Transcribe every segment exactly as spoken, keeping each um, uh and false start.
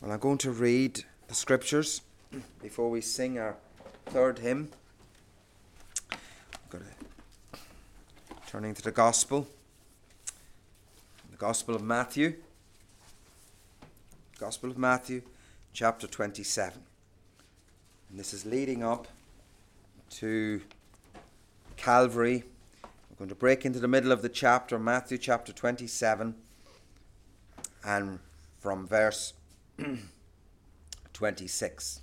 Well, I'm going to read the scriptures before we sing our third hymn. I'm going to, turning to the Gospel, the Gospel of Matthew, Gospel of Matthew, chapter twenty-seven. And this is leading up to Calvary. We're going to break into the middle of the chapter, Matthew chapter twenty-seven, and from verse twenty-six.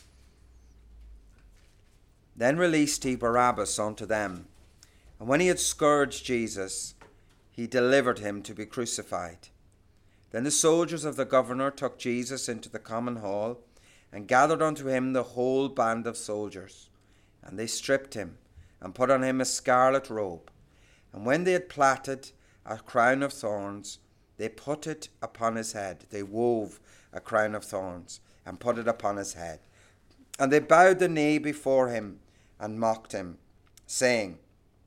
Then released he Barabbas unto them, and when he had scourged Jesus, he delivered him to be crucified. Then the soldiers of the governor took Jesus into the common hall, and gathered unto him the whole band of soldiers. And they stripped him, and put on him a scarlet robe. And when they had plaited a crown of thorns, they put it upon his head. They wove a crown of thorns, and put it upon his head. And they bowed the knee before him, and mocked him, saying,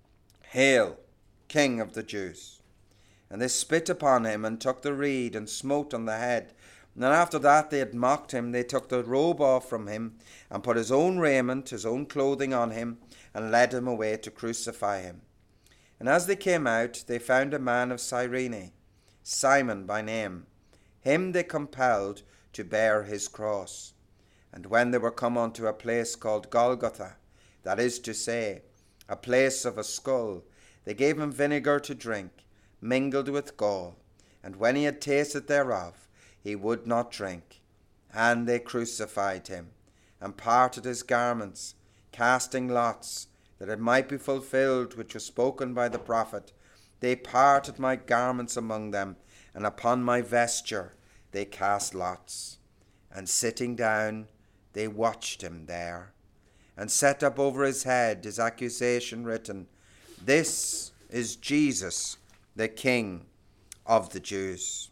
Hail, King of the Jews! And they spit upon him, and took the reed, and smote on the head. And after that they had mocked him, they took the robe off from him, and put his own raiment, his own clothing on him, and led him away to crucify him. And as they came out, they found a man of Cyrene, Simon by name. Him they compelled to bear his cross. And when they were come unto a place called Golgotha, that is to say, a place of a skull, they gave him vinegar to drink, mingled with gall. And when he had tasted thereof, he would not drink. And they crucified him, and parted his garments, casting lots, that it might be fulfilled which was spoken by the prophet. They parted my garments among them, and upon my vesture they cast lots. And sitting down, they watched him there, and set up over his head his accusation written, This is Jesus, the King of the Jews.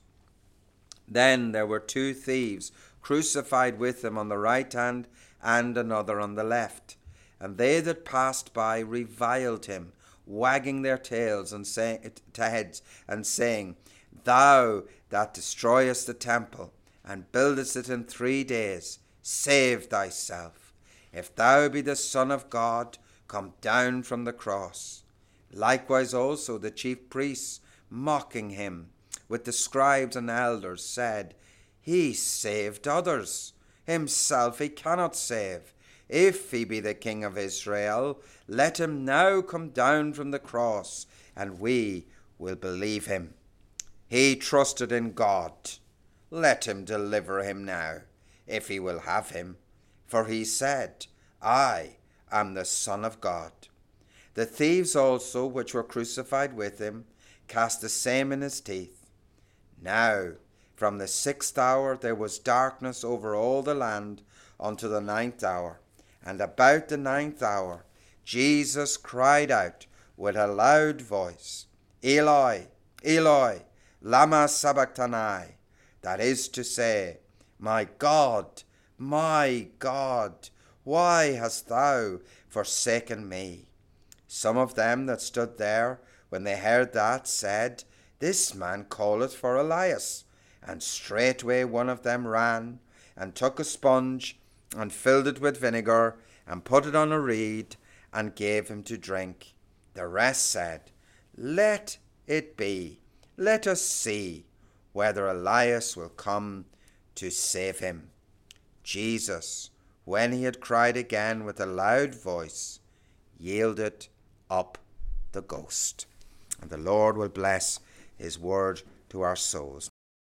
Then there were two thieves crucified with him on the right hand, and another on the left. And they that passed by reviled him, wagging their tails and say, heads, and saying, Thou that destroyest the temple, and buildest it in three days, save thyself. If thou be the Son of God, come down from the cross. Likewise also the chief priests, mocking him, with the scribes and elders, said, He saved others, himself he cannot save. If he be the King of Israel, let him now come down from the cross, and we will believe him. He trusted in God. Let him deliver him now, if he will have him. For he said, I am the Son of God. The thieves also, which were crucified with him, cast the same in his teeth. Now, from the sixth hour there was darkness over all the land unto the ninth hour. And about the ninth hour, Jesus cried out with a loud voice, Eloi, Eloi, lama sabachthani, that is to say, My God, my God, why hast thou forsaken me? Some of them that stood there, when they heard that, said, This man calleth for Elias. And straightway one of them ran, and took a sponge, and filled it with vinegar, and put it on a reed, and gave him to drink. The rest said, Let it be. Let us see whether Elias will come to save him. Jesus, when he had cried again with a loud voice, yielded up the ghost. And the Lord will bless his word to our souls.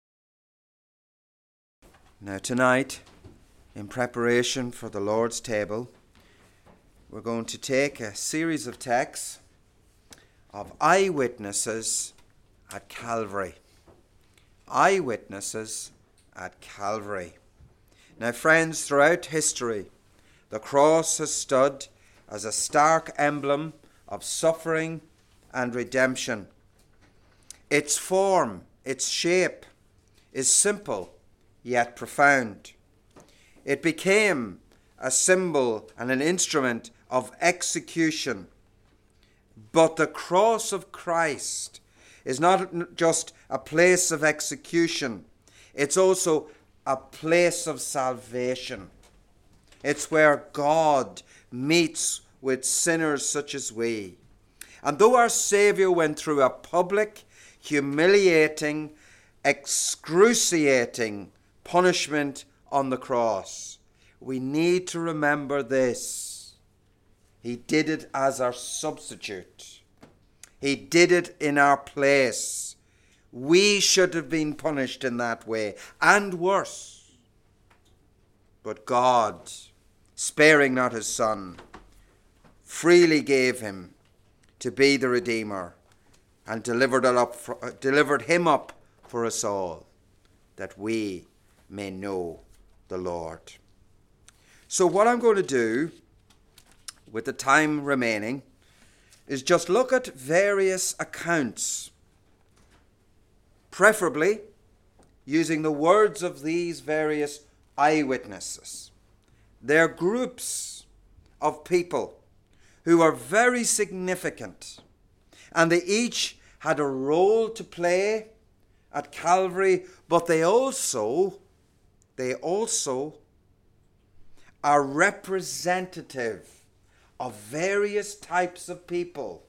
Now tonight, in preparation for the Lord's table, we're going to take a series of texts of eyewitnesses at Calvary. Eyewitnesses at Calvary. Now, friends, throughout history, the cross has stood as a stark emblem of suffering and redemption. Its form, its shape, is simple yet profound. It became a symbol and an instrument of execution. But the cross of Christ is not just a place of execution. It's also a place of salvation. It's where God meets with sinners such as we. And though our Saviour went through a public, humiliating, excruciating punishment on the cross, we need to remember this. He did it as our substitute. He did it in our place. We should have been punished in that way, and worse. But God, sparing not his Son, freely gave him to be the Redeemer, and delivered, it up for, uh, delivered him up for us all, that we may know the Lord. So what I'm going to do, with the time remaining, is just look at various accounts, preferably using the words of these various eyewitnesses. They're groups of people who are very significant, and they each had a role to play at Calvary, but they also, they also are representative of various types of people.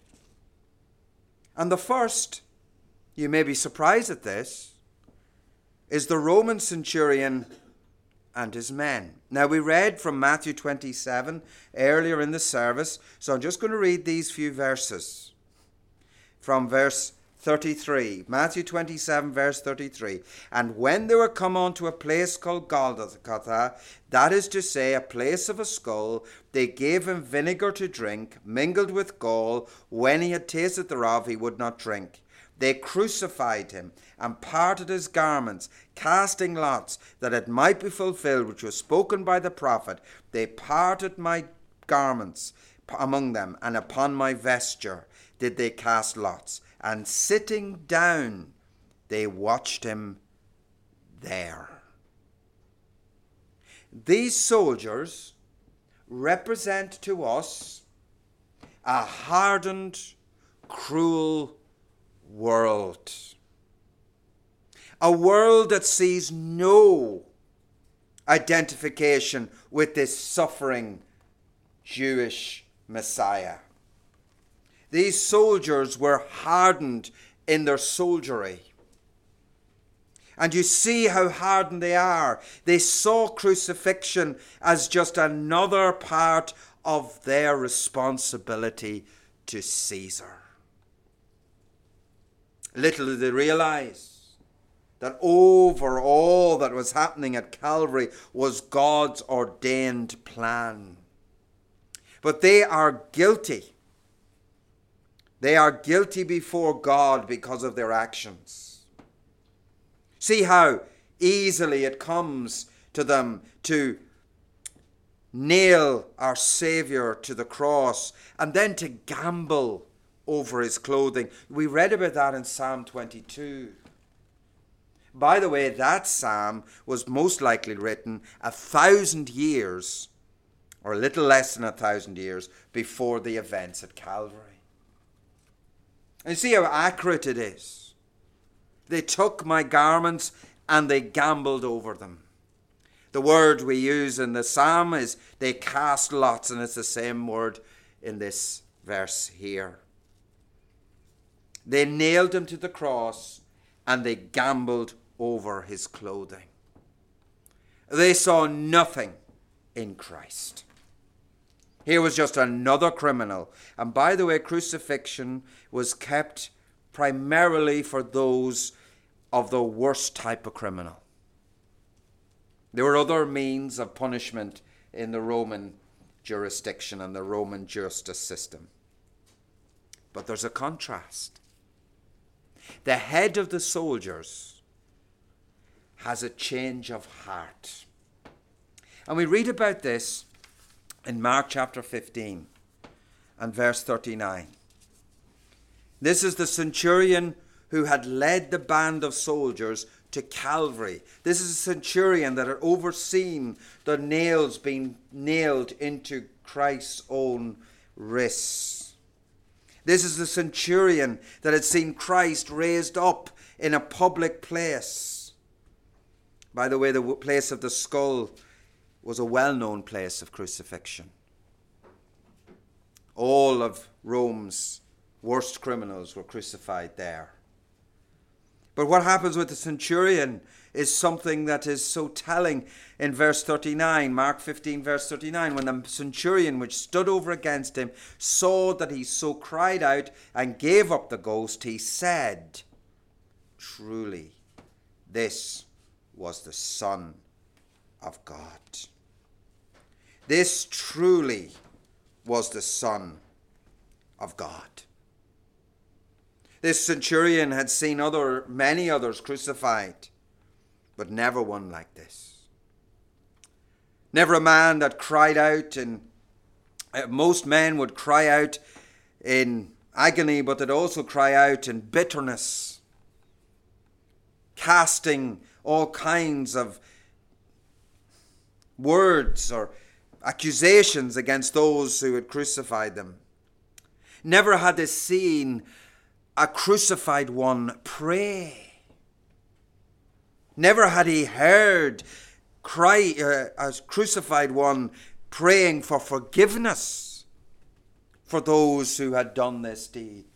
And the first, you may be surprised at this, is the Roman centurion and his men. Now, we read from Matthew twenty-seven earlier in the service, so I'm just going to read these few verses from verse thirty-three. Matthew twenty-seven, verse thirty-three. And when they were come unto a place called Golgotha, that is to say, a place of a skull, they gave him vinegar to drink, mingled with gall. When he had tasted thereof, he would not drink. They crucified him and parted his garments, casting lots, that it might be fulfilled which was spoken by the prophet. They parted my garments among them, and upon my vesture did they cast lots. And sitting down, they watched him there. These soldiers represent to us a hardened, cruel world. A world that sees no identification with this suffering Jewish Messiah. These soldiers were hardened in their soldiery. And you see how hardened they are. They saw crucifixion as just another part of their responsibility to Caesar. Little did they realize that over all that was happening at Calvary was God's ordained plan. But they are guilty. They are guilty before God because of their actions. See how easily it comes to them to nail our Saviour to the cross and then to gamble over his clothing. We read about that in Psalm twenty-two. By the way, that psalm was most likely written a thousand years, or a little less than a thousand years, before the events at Calvary. And you see how accurate it is. They took my garments and they gambled over them. The word we use in the psalm is they cast lots, and it's the same word in this verse here. They nailed him to the cross and they gambled over his clothing. They saw nothing in Christ. Here was just another criminal. And by the way, crucifixion was kept primarily for those of the worst type of criminal. There were other means of punishment in the Roman jurisdiction and the Roman justice system. But there's a contrast. The head of the soldiers has a change of heart. And we read about this in Mark chapter fifteen and verse thirty-nine. This is the centurion who had led the band of soldiers to Calvary. This is a centurion that had overseen the nails being nailed into Christ's own wrists. This is the centurion that had seen Christ raised up in a public place. By the way, the place of the skull was a well-known place of crucifixion. All of Rome's worst criminals were crucified there. But what happens with the centurion is something that is so telling in verse thirty-nine, Mark fifteen, verse thirty-nine. When the centurion which stood over against him saw that he so cried out and gave up the ghost, he said, "Truly, this was the Son of God." This truly was the Son of God. This centurion had seen other, many others crucified, but never one like this. Never a man that cried out, and most men would cry out in agony, but they'd also cry out in bitterness, casting all kinds of words or accusations against those who had crucified them. Never had they seen a crucified one pray. Never had he heard cry uh, a crucified one praying for forgiveness for those who had done this deed.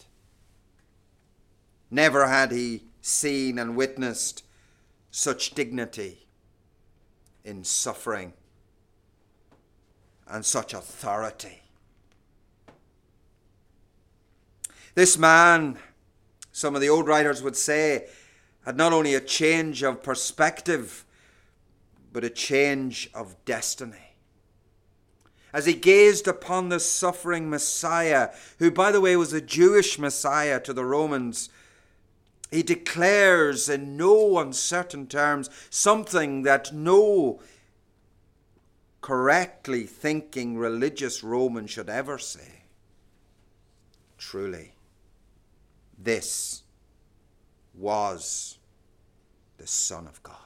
Never had he seen and witnessed such dignity in suffering and such authority. This man, some of the old writers would say, had not only a change of perspective, but a change of destiny. As he gazed upon the suffering Messiah, who, by the way, was a Jewish Messiah to the Romans, he declares in no uncertain terms something that no correctly thinking religious Roman should ever say. Truly, this was the Son of God.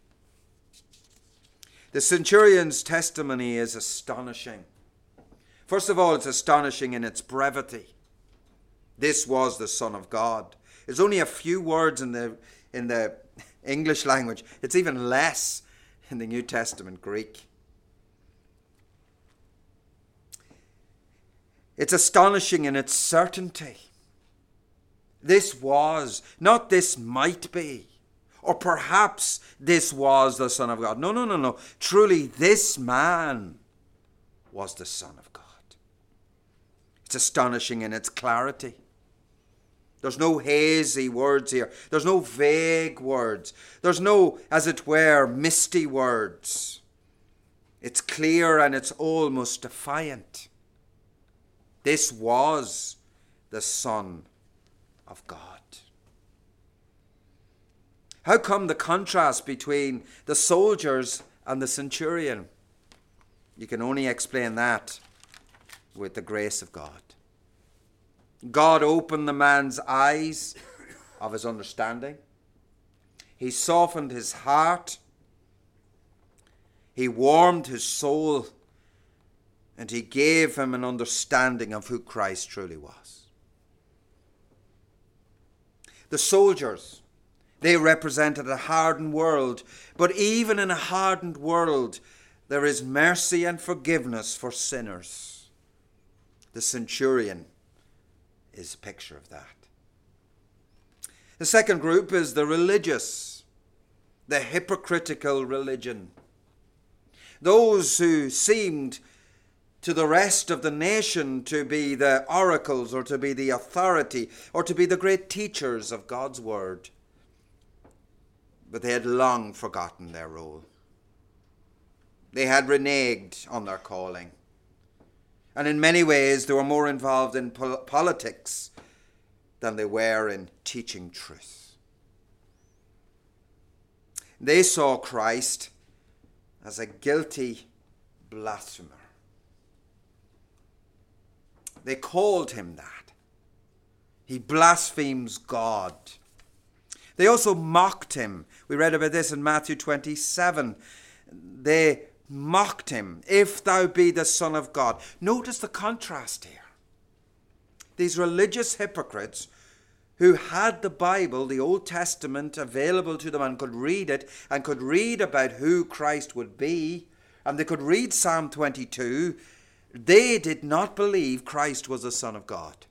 The centurion's testimony is astonishing. First of all, it's astonishing in its brevity. This was the Son of God. It's only a few words in the in the English language. It's even less in the New Testament Greek. It's astonishing in its certainty. This was, not this might be, or perhaps this was the Son of God. No, no, no, no. Truly, this man was the Son of God. It's astonishing in its clarity. There's no hazy words here. There's no vague words. There's no, as it were, misty words. It's clear and it's almost defiant. This was the Son of God. How come the contrast between the soldiers and the centurion? You can only explain that with the grace of God. God opened the man's eyes of his understanding. He softened his heart. He warmed his soul. And he gave him an understanding of who Christ truly was. The soldiers, they represented a hardened world. But even in a hardened world, there is mercy and forgiveness for sinners. The centurion is a picture of that. The second group is the religious, the hypocritical religion. Those who seemed to the rest of the nation to be the oracles or to be the authority or to be the great teachers of God's word. But they had long forgotten their role. They had reneged on their calling. And in many ways, they were more involved in pol- politics than they were in teaching truth. They saw Christ as a guilty blasphemer. They called him that. He blasphemes God. They also mocked him. We read about this in Matthew twenty-seven. They mocked him. If thou be the Son of God. Notice the contrast here. These religious hypocrites who had the Bible, the Old Testament, available to them and could read it and could read about who Christ would be, and they could read Psalm twenty-two, they did not believe Christ was the Son of God.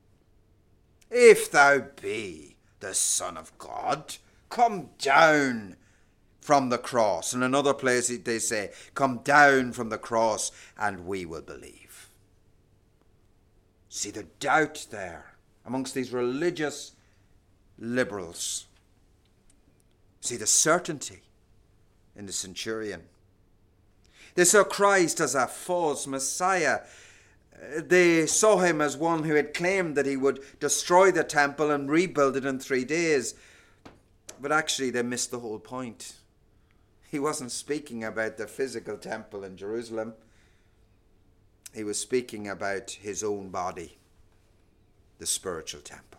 If thou be the Son of God, come down from the cross. In another place they say, come down from the cross and we will believe. See the doubt there amongst these religious liberals. See the certainty in the centurion. They saw Christ as a false Messiah. They saw him as one who had claimed that he would destroy the temple and rebuild it in three days. But actually they missed the whole point. He wasn't speaking about the physical temple in Jerusalem. He was speaking about his own body, the spiritual temple.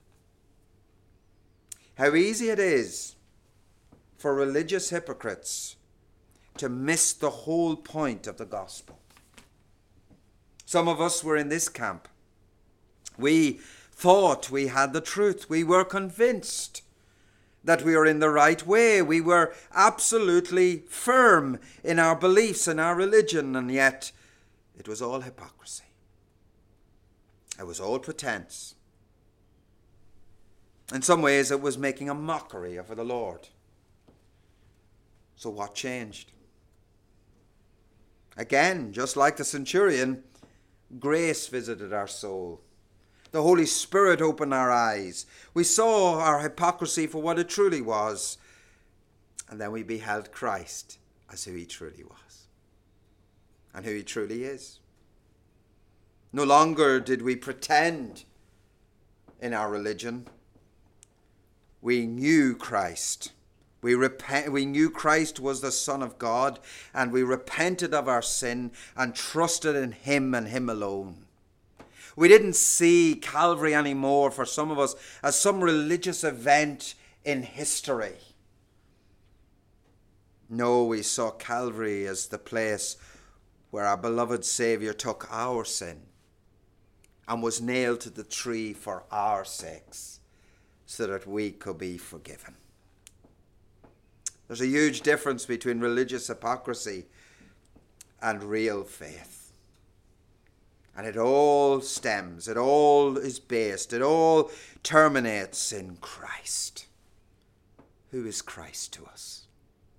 How easy it is for religious hypocrites to miss the whole point of the gospel. Some of us were in this camp. We thought we had the truth. We were convinced that we were in the right way. We were absolutely firm in our beliefs and our religion, and yet it was all hypocrisy. It was all pretense. In some ways, it was making a mockery of the Lord. So what changed? Again, just like the centurion, grace visited our soul. The Holy Spirit opened our eyes. We saw our hypocrisy for what it truly was. And then we beheld Christ as who he truly was and who he truly is. No longer did we pretend in our religion. We knew Christ. We, repent, we knew Christ was the Son of God, and we repented of our sin and trusted in him and him alone. We didn't see Calvary anymore for some of us as some religious event in history. No, we saw Calvary as the place where our beloved Saviour took our sin and was nailed to the tree for our sakes so that we could be forgiven. There's a huge difference between religious hypocrisy and real faith. And it all stems, it all is based, it all terminates in Christ. Who is Christ to us?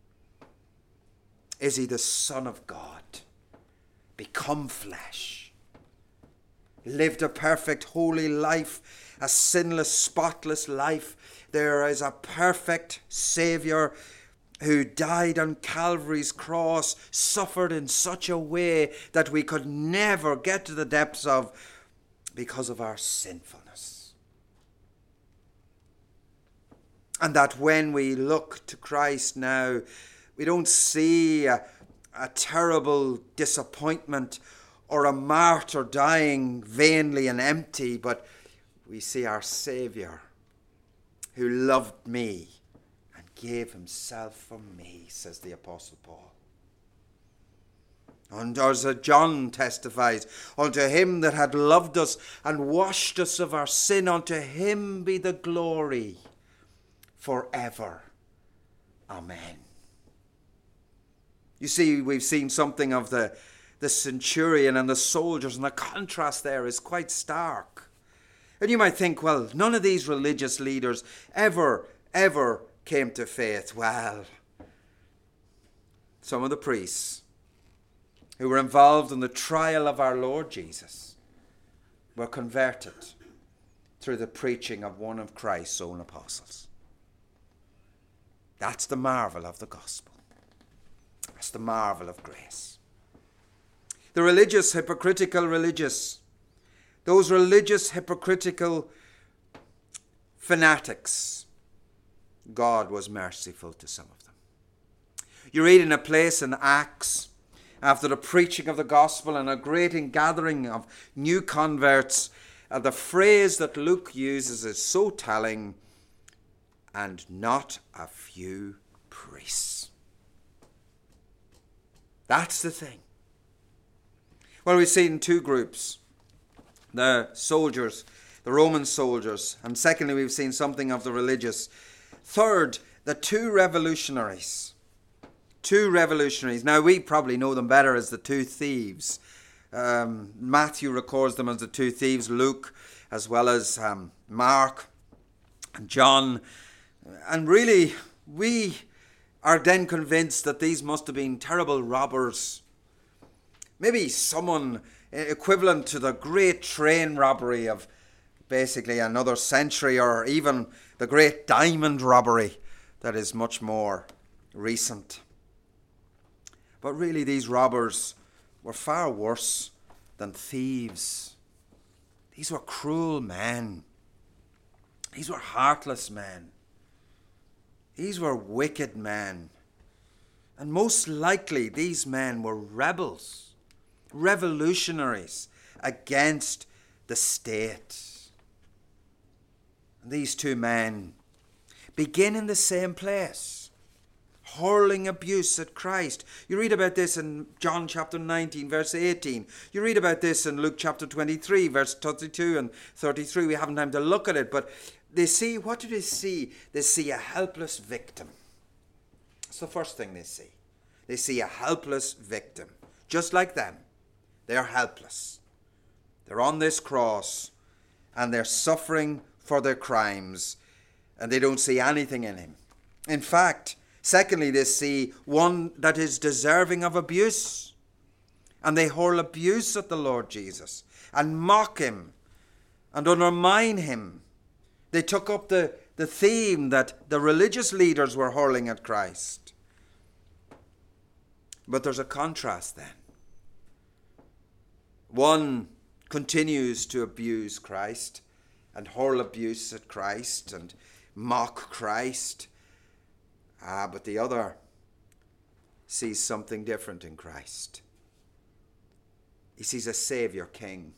Is he the Son of God, become flesh, lived a perfect, holy life, a sinless, spotless life? There is a perfect Saviour who died on Calvary's cross, suffered in such a way that we could never get to the depths of because of our sinfulness. And that when we look to Christ now, we don't see a, a terrible disappointment or a martyr dying vainly and empty, but we see our Saviour who loved me gave himself for me, says the Apostle Paul. And as John testifies, unto him that had loved us and washed us of our sin, unto him be the glory forever. Amen. You see, we've seen something of the, the centurion and the soldiers, and the contrast there is quite stark. And you might think, well, none of these religious leaders ever, ever came to faith. Well, some of the priests who were involved in the trial of our Lord Jesus were converted through the preaching of one of Christ's own apostles. That's the marvel of the gospel. That's the marvel of grace. The religious, hypocritical religious, those religious, hypocritical fanatics, God was merciful to some of them. You read in a place in Acts, after the preaching of the gospel and a great ingathering of new converts, uh, the phrase that Luke uses is so telling, and not a few priests. That's the thing. Well, we've seen two groups. The soldiers, the Roman soldiers. And secondly, we've seen something of the religious. Third, the two revolutionaries. Two revolutionaries. Now, we probably know them better as the two thieves. Um, Matthew records them as the two thieves, Luke, as well as um, Mark and John. And really, we are then convinced that these must have been terrible robbers. Maybe someone equivalent to the great train robbery of basically another century, or even the great diamond robbery that is much more recent. But really, these robbers were far worse than thieves. These were cruel men. These were heartless men. These were wicked men. And most likely, these men were rebels, revolutionaries against the state. And these two men begin in the same place, hurling abuse at Christ. You read about this in John chapter nineteen, verse eighteen. You read about this in Luke chapter twenty-three, verse thirty-two and thirty-three. We haven't time to look at it, but they see, what do they see? They see a helpless victim. That's the first thing they see. They see a helpless victim. Just like them. They're helpless. They're on this cross and they're suffering for their crimes, and they don't see anything in him. In fact, secondly, they see one that is deserving of abuse, and they hurl abuse at the Lord Jesus and mock him and undermine him. They took up the, the theme that the religious leaders were hurling at Christ. But there's a contrast then. One continues to abuse Christ and hurl abuse at Christ and mock Christ. Ah, but the other sees something different in Christ. He sees a Saviour King.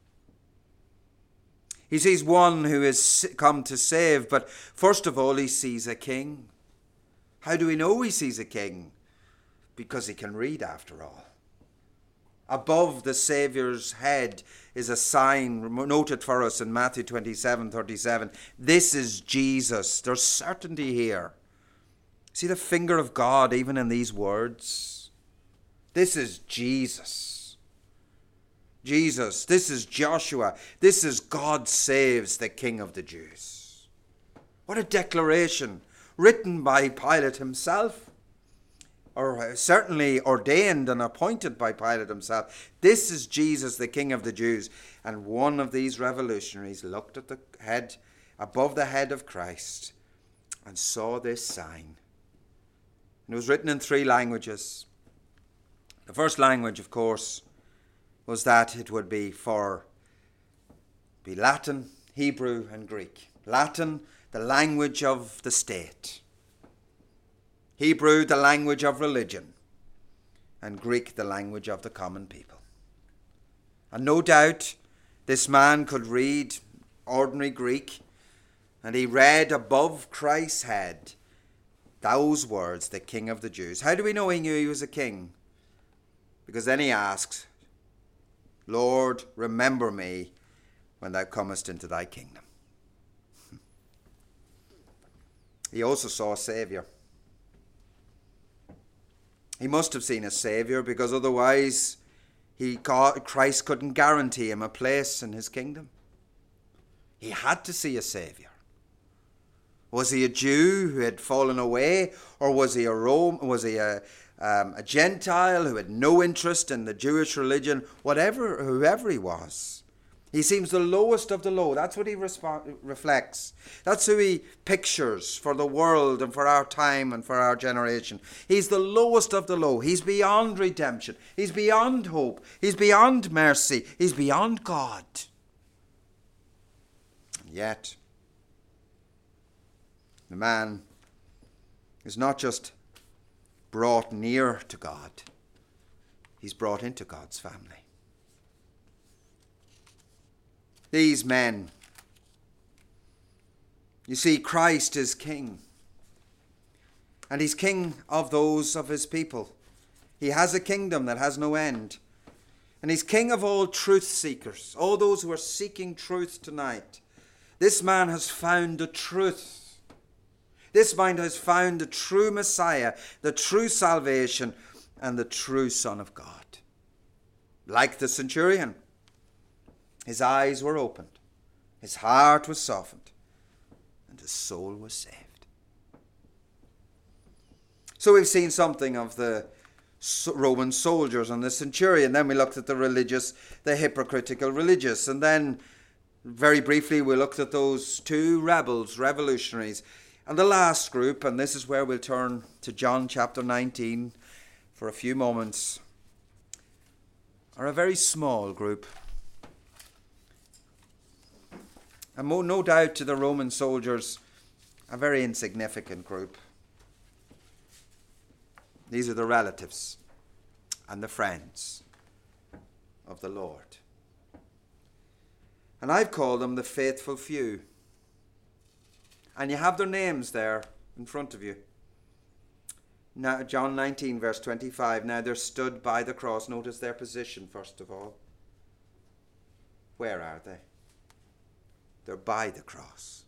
He sees one who is come to save, but first of all, he sees a king. How do we know he sees a king? Because he can read, after all. Above the Saviour's head is a sign noted for us in Matthew twenty-seven thirty-seven. This is Jesus. There's certainty here. See the finger of God even in these words? This is Jesus. Jesus, this is Joshua. This is God saves the King of the Jews. What a declaration, written by Pilate himself, or certainly ordained and appointed by Pilate himself. This is Jesus, the King of the Jews. And one of these revolutionaries looked at the head, above the head of Christ, and saw this sign. And it was written in three languages. The first language, of course, was that it would be for be Latin, Hebrew, and Greek. Latin, the language of the state. Hebrew, the language of religion. And Greek, the language of the common people. And no doubt, this man could read ordinary Greek, and he read above Christ's head those words, the King of the Jews. How do we know he knew he was a king? Because then he asks, Lord, remember me when thou comest into thy kingdom. He also saw a Saviour. He must have seen a Saviour, because otherwise he Christ couldn't guarantee him a place in his kingdom. He had to see a Saviour. Was he a Jew who had fallen away, or was he a Rome? Was he a Um, a Gentile who had no interest in the Jewish religion? Whatever, whoever he was, he seems the lowest of the low. That's what he resp- reflects. That's who he pictures for the world and for our time and for our generation. He's the lowest of the low. He's beyond redemption. He's beyond hope. He's beyond mercy. He's beyond God. And yet, the man is not just brought near to God, he's brought into God's family. These men, you see, Christ is king, and he's king of those of his people. He has a kingdom that has no end, and he's king of all truth seekers, all those who are seeking truth tonight. This man has found the truth. This man has found the true Messiah, the true salvation, and the true Son of God. Like the centurion, his eyes were opened, his heart was softened, and his soul was saved. So we've seen something of the Roman soldiers and the centurion. Then we looked at the religious, the hypocritical religious. And then, very briefly, we looked at those two rebels, revolutionaries. And the last group, and this is where we'll turn to John chapter nineteen for a few moments, are a very small group. And no doubt to the Roman soldiers, a very insignificant group. These are the relatives and the friends of the Lord. And I've called them the faithful few. And you have their names there in front of you. Now, John nineteen, verse twenty-five. Now they're stood by the cross. Notice their position, first of all. Where are they? They're by the cross.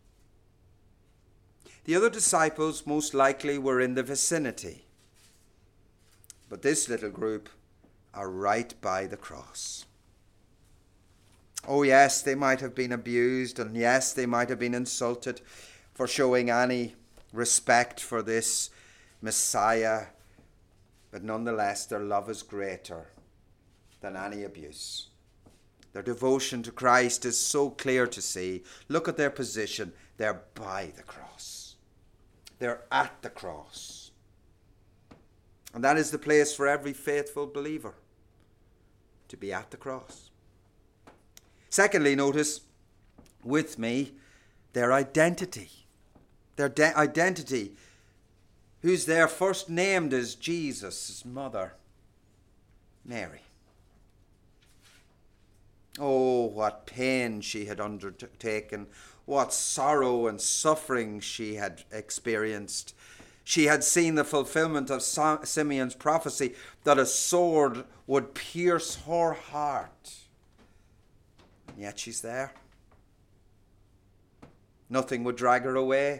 The other disciples most likely were in the vicinity. But this little group are right by the cross. Oh yes, they might have been abused, and yes, they might have been insulted for showing any respect for this Messiah. But nonetheless, their love is greater than any abuse. Their devotion to Christ is so clear to see. Look at their position. They're by the cross. They're at the cross. And that is the place for every faithful believer, to be at the cross. Secondly, notice with me their identity. Their de- identity. Who's there first named as Jesus' mother, Mary. Oh, what pain she had undertaken, what sorrow and suffering she had experienced. She had seen the fulfillment of Simeon's prophecy that a sword would pierce her heart. And yet she's there. Nothing would drag her away.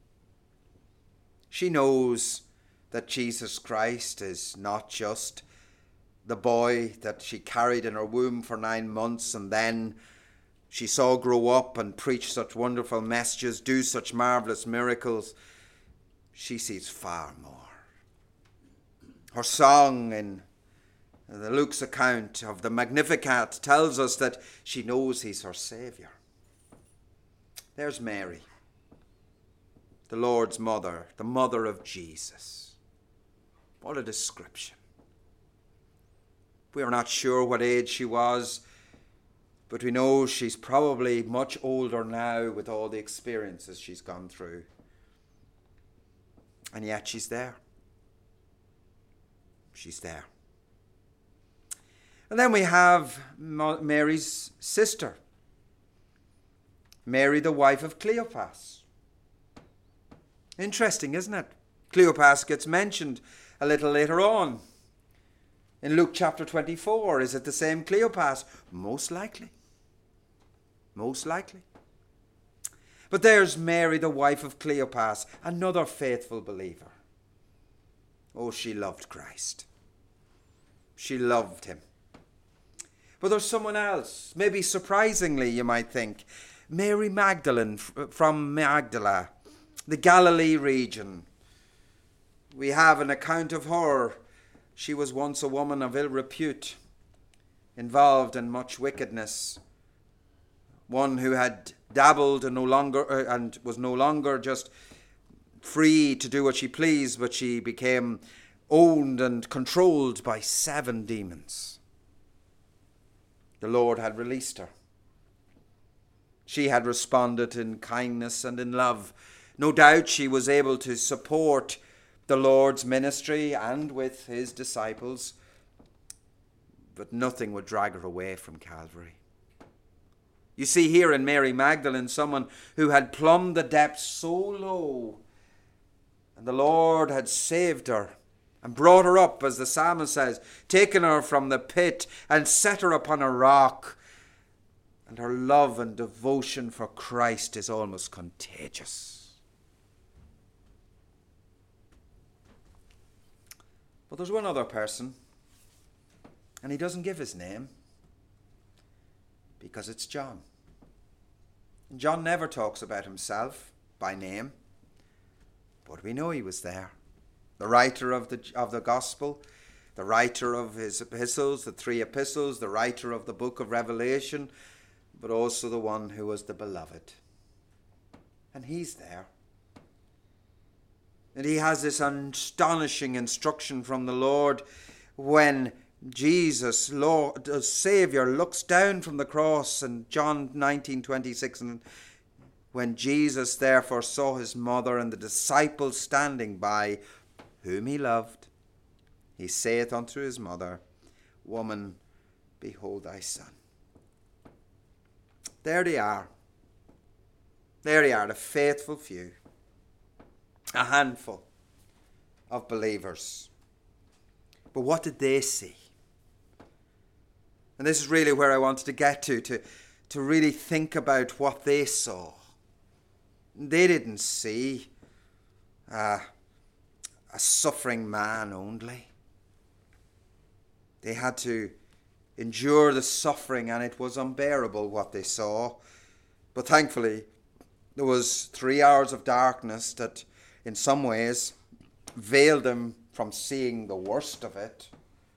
She knows that Jesus Christ is not just the boy that she carried in her womb for nine months and then she saw grow up and preach such wonderful messages, do such marvelous miracles. She sees far more. Her song in the Luke's account of the Magnificat tells us that she knows he's her Saviour. There's Mary, the Lord's mother, the mother of Jesus. What a description. We are not sure what age she was, but we know she's probably much older now with all the experiences she's gone through. And yet she's there. She's there. And then we have Mary's sister, Mary, the wife of Cleopas. Interesting, isn't it? Cleopas gets mentioned a little later on. In Luke chapter twenty-four, is it the same Cleopas? Most likely. Most likely. But there's Mary, the wife of Cleopas, another faithful believer. Oh, she loved Christ. She loved him. But there's someone else, maybe surprisingly, you might think. Mary Magdalene from Magdala, the Galilee region. We have an account of her. She was once a woman of ill repute, involved in much wickedness. One who had dabbled and no longer uh, and was no longer just free to do what she pleased, but she became owned and controlled by seven demons. The Lord had released her. She had responded in kindness and in love. No doubt she was able to support the Lord's ministry and with his disciples, but nothing would drag her away from Calvary. You see here in Mary Magdalene someone who had plumbed the depths so low, and the Lord had saved her and brought her up, as the psalmist says, taken her from the pit and set her upon a rock. And her love and devotion for Christ is almost contagious. But there's one other person, and he doesn't give his name, because it's John. John never talks about himself by name, but we know he was there. The writer of the, of the gospel, the writer of his epistles, the three epistles, the writer of the book of Revelation, but also the one who was the beloved. And he's there. And he has this astonishing instruction from the Lord when Jesus, Lord, the Saviour, looks down from the cross in John nineteen twenty-six, and when Jesus therefore saw his mother and the disciples standing by, whom he loved, he saith unto his mother, Woman, behold thy son. There they are. There they are, the faithful few. A handful of believers. But what did they see? And this is really where I wanted to get to, to, to really think about what they saw. They didn't see uh, a suffering man only. They had to endure the suffering, and it was unbearable what they saw. But thankfully, there was three hours of darkness that in some ways veiled them from seeing the worst of it,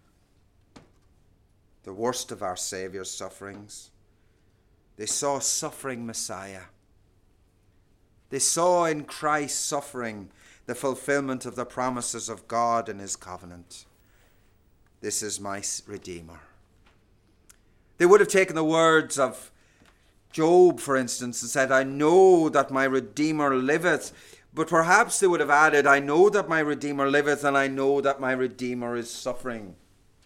the worst of our Saviour's sufferings. They saw a suffering Messiah. They saw in Christ's suffering the fulfillment of the promises of God in his covenant. This is my Redeemer. They would have taken the words of Job, for instance, and said, I know that my Redeemer liveth. But perhaps they would have added, I know that my Redeemer liveth, and I know that my Redeemer is suffering.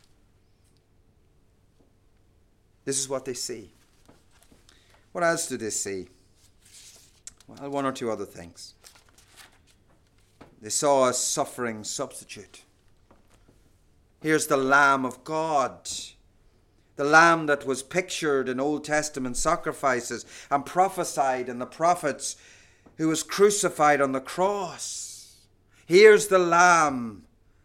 This is what they see. What else do they see? Well, one or two other things. They saw a suffering substitute. Here's the Lamb of God. The Lamb that was pictured in Old Testament sacrifices and prophesied in the prophets, who was crucified on the cross. Here's the Lamb.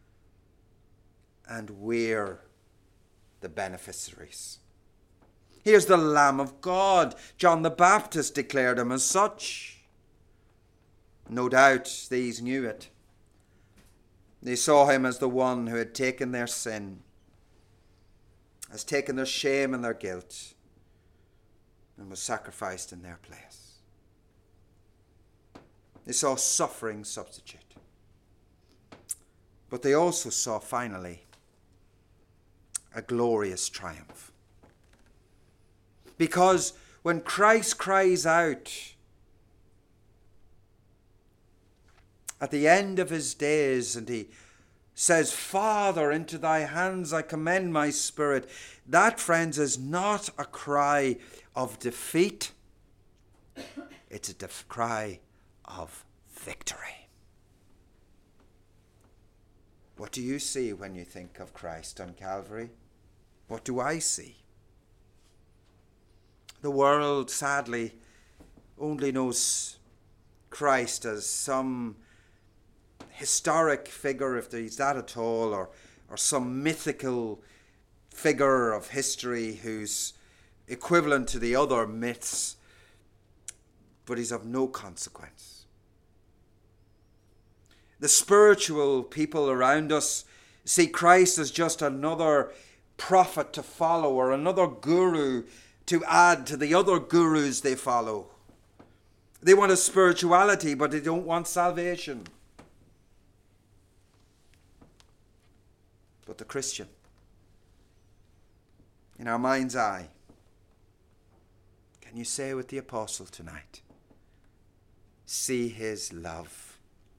And we're the beneficiaries. Here's the Lamb of God. John the Baptist declared him as such. No doubt these knew it. They saw him as the one who had taken their sin, has taken their shame and their guilt, and was sacrificed in their place. They saw suffering substitute. But they also saw, finally, a glorious triumph. Because when Christ cries out at the end of his days and he says, Father, into thy hands I commend my spirit, that, friends, is not a cry of defeat. It's a def- cry of victory. What do you see when you think of Christ on Calvary? What do I see? The world, sadly, only knows Christ as some historic figure, if he's that at all, or, or some mythical figure of history who's equivalent to the other myths, but he's of no consequence. The spiritual people around us see Christ as just another prophet to follow, or another guru to add to the other gurus they follow. They want a spirituality, but they don't want salvation. But the Christian, in our mind's eye, can you say with the apostle tonight, see his love,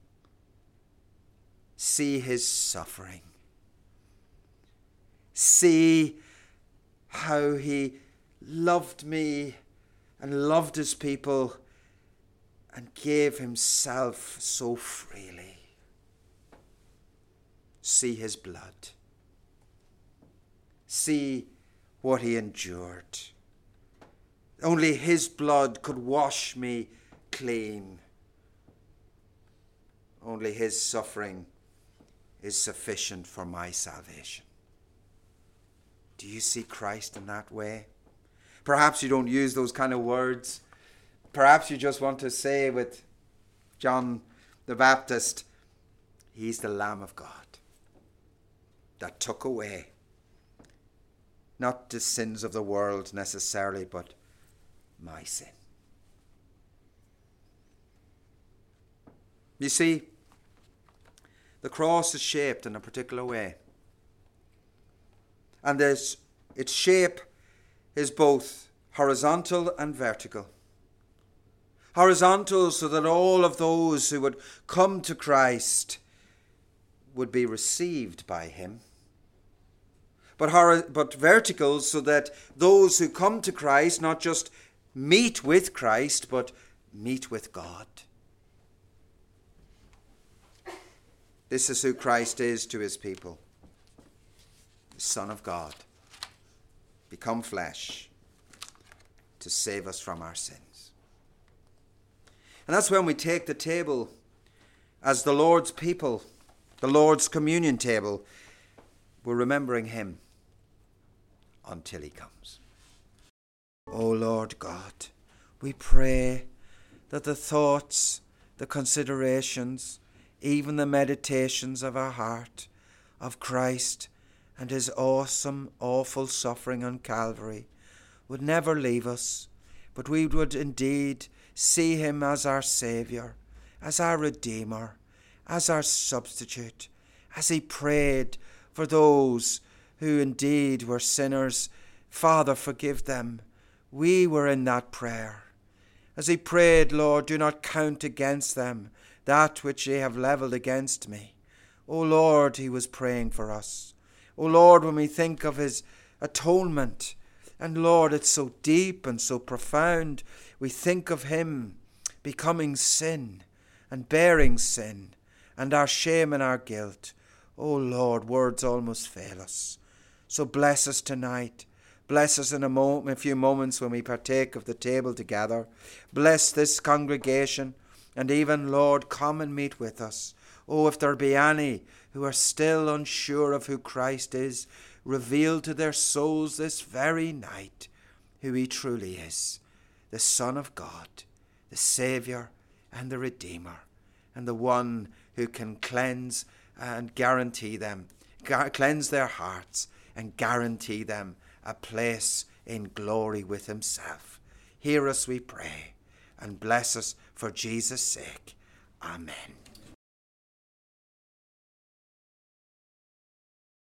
see his suffering, see how he loved me and loved his people and gave himself so freely. See his blood. See what he endured. Only his blood could wash me clean. Only his suffering is sufficient for my salvation. Do you see Christ in that way? Perhaps you don't use those kind of words. Perhaps you just want to say with John the Baptist, he's the Lamb of God that took away not the sins of the world necessarily, but my sin. You see, the cross is shaped in a particular way. And this, its shape is both horizontal and vertical. Horizontal so that all of those who would come to Christ would be received by him. But, hor- but vertical so that those who come to Christ not just meet with Christ, but meet with God. This is who Christ is to his people. The Son of God, become flesh to save us from our sins. And that's when we take the table as the Lord's people, the Lord's communion table. We're remembering him until he comes. O Lord God, we pray that the thoughts, the considerations, even the meditations of our heart of Christ and his awesome, awful suffering on Calvary would never leave us, but we would indeed see him as our Saviour, as our Redeemer, as our substitute, as he prayed for those who indeed were sinners. Father, forgive them. We were in that prayer. As he prayed, Lord, do not count against them that which they have levelled against me. O Lord, he was praying for us. O Lord, when we think of his atonement, and Lord, it's so deep and so profound, we think of him becoming sin and bearing sin and our shame and our guilt. O Lord, words almost fail us. So bless us tonight. Bless us in a, moment, a few moments when we partake of the table together. Bless this congregation, and even, Lord, come and meet with us. Oh, if there be any who are still unsure of who Christ is, reveal to their souls this very night who he truly is, the Son of God, the Saviour and the Redeemer, and the one who can cleanse and guarantee them, cleanse their hearts and guarantee them a place in glory with himself. Hear us, we pray, and bless us for Jesus' sake. Amen.